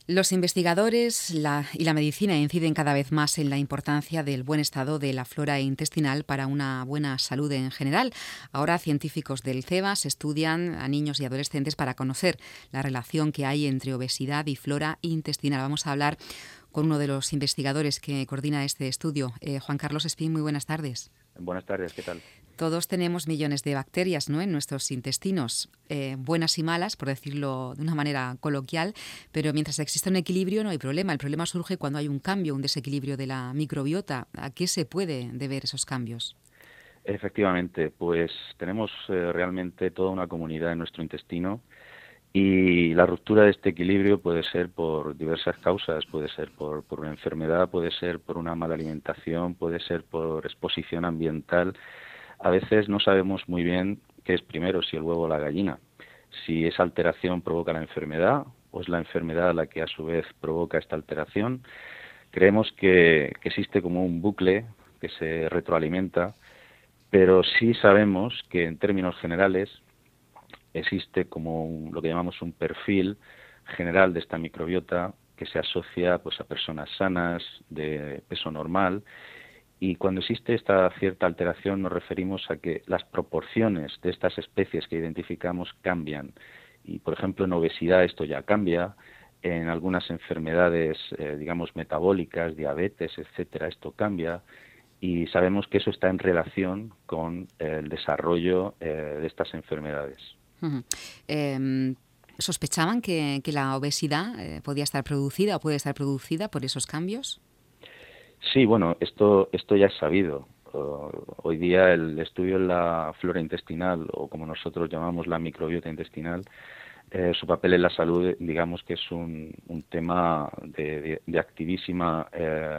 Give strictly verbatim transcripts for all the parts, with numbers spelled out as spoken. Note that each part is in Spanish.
Los investigadores la, y la medicina inciden cada vez más en la importancia del buen estado de la flora intestinal para una buena salud en general. Ahora científicos del CEBAS estudian a niños y adolescentes para conocer la relación que hay entre obesidad y flora intestinal. Vamos a hablar con uno de los investigadores que coordina este estudio, eh, Juan Carlos Espín. Muy buenas tardes. Buenas tardes, ¿qué tal? Todos tenemos millones de bacterias, ¿no?, en nuestros intestinos, eh, buenas y malas, por decirlo de una manera coloquial, pero mientras exista un equilibrio no hay problema. El problema surge cuando hay un cambio, un desequilibrio de la microbiota. ¿A qué se puede deber esos cambios? Efectivamente, pues tenemos eh, realmente toda una comunidad en nuestro intestino y la ruptura de este equilibrio puede ser por diversas causas, puede ser por, por una enfermedad, puede ser por una mala alimentación, puede ser por exposición ambiental. A veces no sabemos muy bien qué es primero, si el huevo o la gallina, si esa alteración provoca la enfermedad o es la enfermedad la que a su vez provoca esta alteración. Creemos que, que existe como un bucle que se retroalimenta, pero sí sabemos que en términos generales existe como un, lo que llamamos un perfil general de esta microbiota que se asocia pues a personas sanas, de peso normal, y cuando existe esta cierta alteración nos referimos a que las proporciones de estas especies que identificamos cambian. Y, por ejemplo, en obesidad esto ya cambia, en algunas enfermedades, eh, digamos, metabólicas, diabetes, etcétera, esto cambia, y sabemos que eso está en relación con eh, el desarrollo eh, de estas enfermedades. Uh-huh. Eh, ¿Sospechaban que, que la obesidad eh, podía estar producida o puede estar producida por esos cambios? Sí, bueno, esto, esto ya es sabido. Uh, hoy día el estudio en la flora intestinal, o como nosotros llamamos la microbiota intestinal, eh, su papel en la salud, digamos que es un, un tema de, de, de activísima, eh,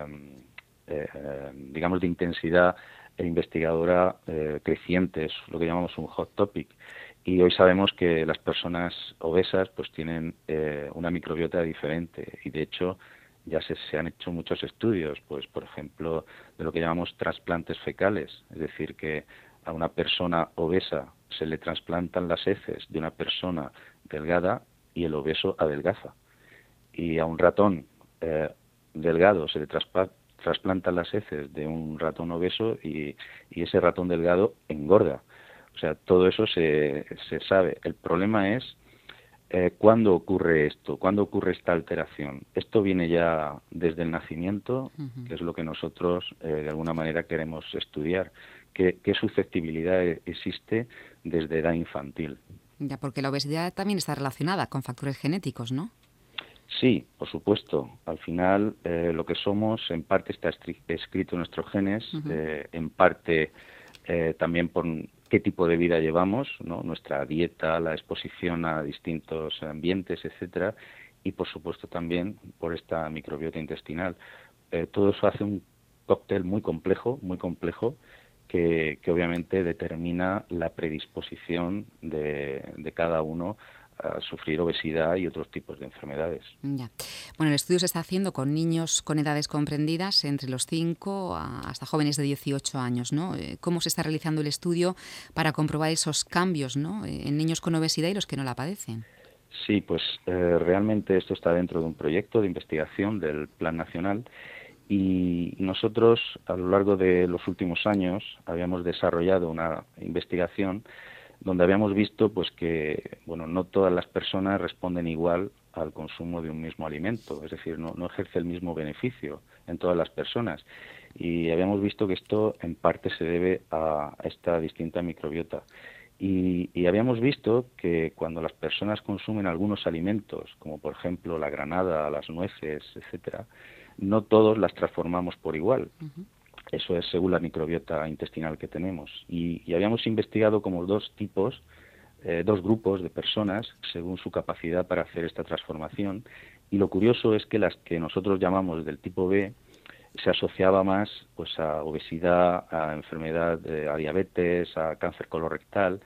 eh, digamos, de intensidad investigadora eh, creciente, es lo que llamamos un hot topic. Y hoy sabemos que las personas obesas pues tienen eh, una microbiota diferente y de hecho ya se, se han hecho muchos estudios, pues por ejemplo, de lo que llamamos trasplantes fecales, es decir, que a una persona obesa se le trasplantan las heces de una persona delgada y el obeso adelgaza. Y a un ratón eh, delgado se le traspa, trasplantan las heces de un ratón obeso y, y ese ratón delgado engorda. O sea, todo eso se, se sabe. El problema es eh, cuándo ocurre esto, cuándo ocurre esta alteración. Esto viene ya desde el nacimiento, Uh-huh. que es lo que nosotros eh, de alguna manera queremos estudiar. ¿Qué, qué susceptibilidad existe desde edad infantil? Ya, porque la obesidad también está relacionada con factores genéticos, ¿no? Sí, por supuesto. Al final, eh, lo que somos, en parte está escrito en nuestros genes, Uh-huh. eh, en parte eh, también por qué tipo de vida llevamos, ¿no? Nuestra dieta, la exposición a distintos ambientes, etcétera, y por supuesto también por esta microbiota intestinal. Eh, todo eso hace un cóctel muy complejo, muy complejo, que, que obviamente determina la predisposición de, de cada uno a sufrir obesidad y otros tipos de enfermedades. Ya. Bueno, el estudio se está haciendo con niños con edades comprendidas entre los cinco hasta jóvenes de dieciocho años, ¿no? ¿Cómo se está realizando el estudio para comprobar esos cambios, ¿no?, en niños con obesidad y los que no la padecen? Sí, pues eh, realmente esto está dentro de un proyecto de investigación del Plan Nacional y nosotros a lo largo de los últimos años habíamos desarrollado una investigación donde habíamos visto pues que bueno, no todas las personas responden igual al consumo de un mismo alimento, es decir, no, no ejerce el mismo beneficio en todas las personas. Y habíamos visto que esto en parte se debe a esta distinta microbiota. Y, y habíamos visto que cuando las personas consumen algunos alimentos, como por ejemplo la granada, las nueces, etcétera, no todos las transformamos por igual. Uh-huh. Eso es según la microbiota intestinal que tenemos. Y, y habíamos investigado como dos tipos, eh, dos grupos de personas según su capacidad para hacer esta transformación. Y lo curioso es que las que nosotros llamamos del tipo B se asociaba más pues a obesidad, a enfermedad, eh, a diabetes, a cáncer colorectal.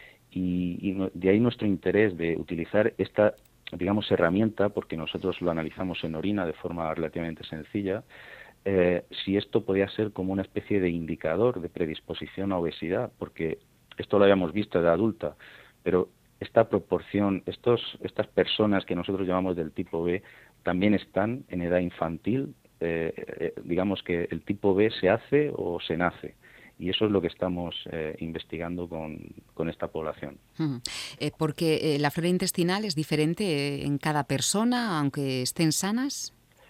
Y, y de ahí nuestro interés de utilizar esta, digamos, herramienta, porque nosotros lo analizamos en orina de forma relativamente sencilla, eh, si esto podía ser como una especie de indicador de predisposición a obesidad, porque esto lo habíamos visto de adulta, pero esta proporción, estos, estas personas que nosotros llamamos del tipo B, también están en edad infantil. Eh, eh, digamos que el tipo B se hace o se nace. Y eso es lo que estamos eh, investigando con, con esta población. Uh-huh. Eh, porque eh, la flora intestinal es diferente eh, en cada persona, aunque estén sanas.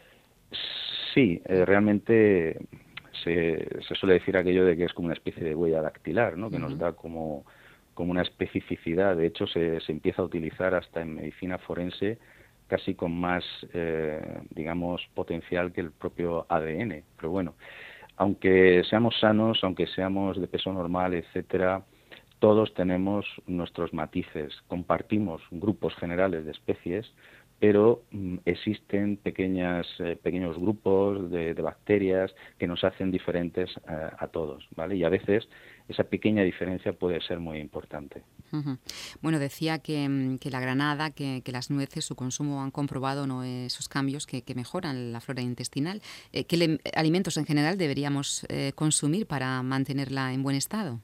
Sí, eh, realmente se, se suele decir aquello de que es como una especie de huella dactilar, ¿no? Que uh-huh. nos da como, como una especificidad. De hecho, se, se empieza a utilizar hasta en medicina forense casi con más, eh, digamos, potencial que el propio A D N. Pero bueno, aunque seamos sanos, aunque seamos de peso normal, etcétera, todos tenemos nuestros matices, compartimos grupos generales de especies, pero mm, existen pequeñas, eh, pequeños grupos de, de bacterias que nos hacen diferentes eh, a todos, ¿vale? Y a veces esa pequeña diferencia puede ser muy importante. Uh-huh. Bueno, decía que, que la granada, que, que las nueces, su consumo han comprobado, ¿no?, esos cambios que, que mejoran la flora intestinal. Eh, ¿Qué le, alimentos en general deberíamos eh, consumir para mantenerla en buen estado?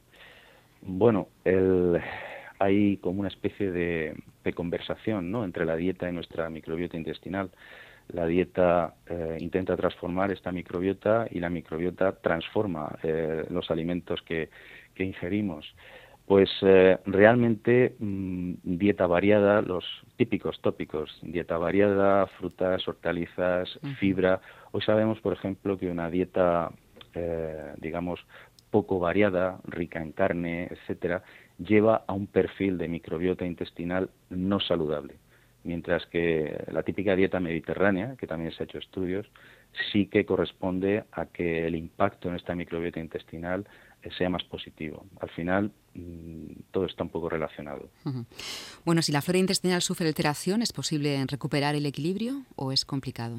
Bueno, el, hay como una especie de, de conversación, ¿no?, entre la dieta y nuestra microbiota intestinal. La dieta eh, intenta transformar esta microbiota y la microbiota transforma eh, los alimentos que, que ingerimos. Pues eh, realmente mmm, dieta variada, los típicos tópicos, dieta variada, frutas, hortalizas, uh-huh. fibra. Hoy sabemos, por ejemplo, que una dieta, eh, digamos, poco variada, rica en carne, etcétera, lleva a un perfil de microbiota intestinal no saludable. Mientras que la típica dieta mediterránea, que también se ha hecho estudios, sí que corresponde a que el impacto en esta microbiota intestinal sea más positivo. Al final, mmm, todo está un poco relacionado. Uh-huh. Bueno, si la flora intestinal sufre alteración, ¿es posible recuperar el equilibrio o es complicado?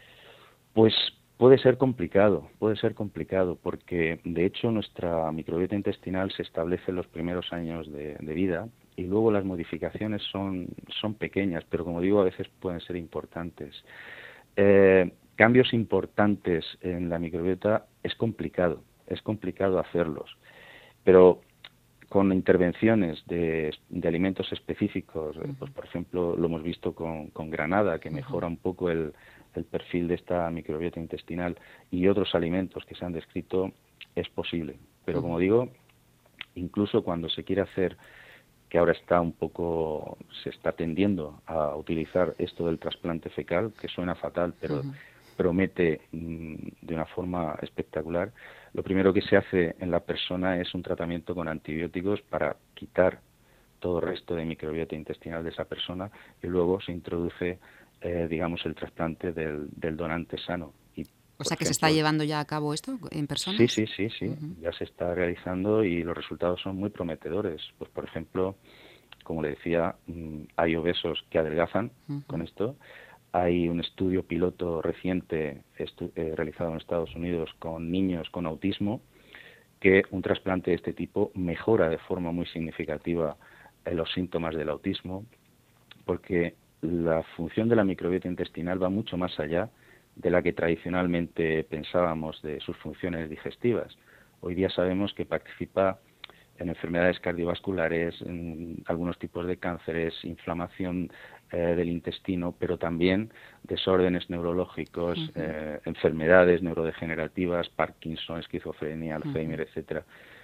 Pues puede ser complicado, puede ser complicado, porque de hecho nuestra microbiota intestinal se establece en los primeros años de, de vida y luego las modificaciones son, son pequeñas, pero como digo, a veces pueden ser importantes. Eh, cambios importantes en la microbiota es complicado, es complicado hacerlos, pero con intervenciones de, de alimentos específicos, uh-huh. pues por ejemplo lo hemos visto con, con granada, que mejora un poco el, el perfil de esta microbiota intestinal, y otros alimentos que se han descrito, es posible. Pero uh-huh. como digo, incluso cuando se quiere hacer, que ahora está un poco, se está tendiendo a utilizar esto del trasplante fecal, que suena fatal, pero uh-huh. promete mmm, de una forma espectacular. Lo primero que se hace en la persona es un tratamiento con antibióticos para quitar todo el resto de microbiota intestinal de esa persona, y luego se introduce, eh, digamos, el trasplante del, del donante sano. Y, o sea, que ejemplo, se está llevando ya a cabo esto en personas. Sí, sí, sí, sí. Uh-huh. Ya se está realizando y los resultados son muy prometedores. Pues, por ejemplo, como le decía, hay obesos que adelgazan uh-huh. con esto. Hay un estudio piloto reciente estu- eh, realizado en Estados Unidos con niños con autismo, que un trasplante de este tipo mejora de forma muy significativa eh, los síntomas del autismo, porque la función de la microbiota intestinal va mucho más allá de la que tradicionalmente pensábamos de sus funciones digestivas. Hoy día sabemos que participa en enfermedades cardiovasculares, en algunos tipos de cánceres, inflamación eh, del intestino, pero también desórdenes neurológicos, uh-huh. eh, enfermedades neurodegenerativas, Parkinson, esquizofrenia, Alzheimer, uh-huh. etcétera.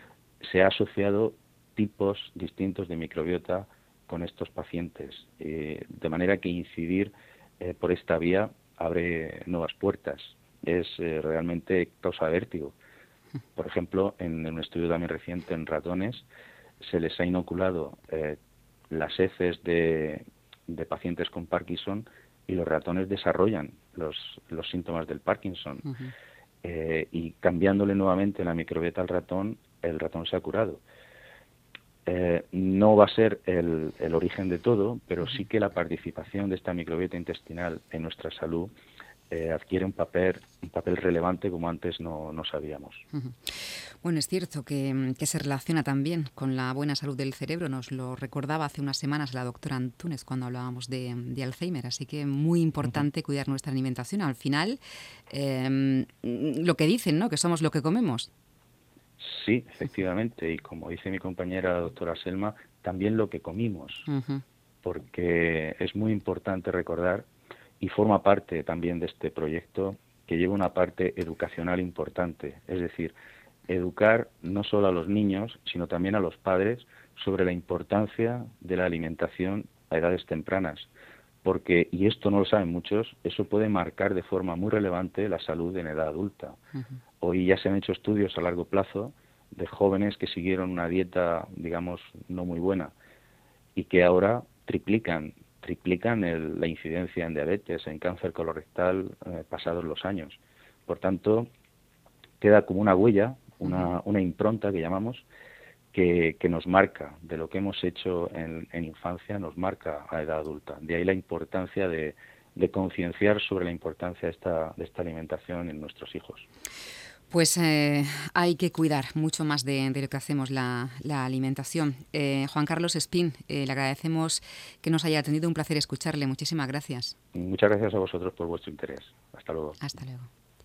Se ha asociado tipos distintos de microbiota con estos pacientes, eh, de manera que incidir eh, por esta vía abre nuevas puertas. Es eh, realmente causa vértigo. Por ejemplo, en, en un estudio también reciente en ratones, se les ha inoculado eh, las heces de, de pacientes con Parkinson, y los ratones desarrollan los, los síntomas del Parkinson. Uh-huh. Eh, y cambiándole nuevamente la microbiota al ratón, el ratón se ha curado. Eh, no va a ser el, el origen de todo, pero sí que la participación de esta microbiota intestinal en nuestra salud eh, adquiere un papel, un papel relevante como antes no, no sabíamos. Uh-huh. Bueno, es cierto que, que se relaciona también con la buena salud del cerebro. Nos lo recordaba hace unas semanas la doctora Antúnez cuando hablábamos de, de Alzheimer. Así que muy importante uh-huh. cuidar nuestra alimentación. Al final, eh, lo que dicen, ¿no?, que somos lo que comemos. Sí, efectivamente, y como dice mi compañera la doctora Selma, también lo que comimos, uh-huh. porque es muy importante recordar y forma parte también de este proyecto que lleva una parte educacional importante, es decir, educar no solo a los niños, sino también a los padres sobre la importancia de la alimentación a edades tempranas, porque, y esto no lo saben muchos, eso puede marcar de forma muy relevante la salud en edad adulta. Uh-huh. Hoy ya se han hecho estudios a largo plazo de jóvenes que siguieron una dieta, digamos, no muy buena y que ahora triplican, triplican el, la incidencia en diabetes, en cáncer colorectal eh, pasados los años. Por tanto, queda como una huella, una, una impronta que llamamos, que, que nos marca de lo que hemos hecho en, en infancia, nos marca a edad adulta. De ahí la importancia de, de concienciar sobre la importancia de esta, de esta alimentación en nuestros hijos. Pues eh, hay que cuidar mucho más de, de lo que hacemos, la, la alimentación. Eh, Juan Carlos Espín, eh, le agradecemos que nos haya atendido, un placer escucharle. Muchísimas gracias. Muchas gracias a vosotros por vuestro interés. Hasta luego. Hasta luego.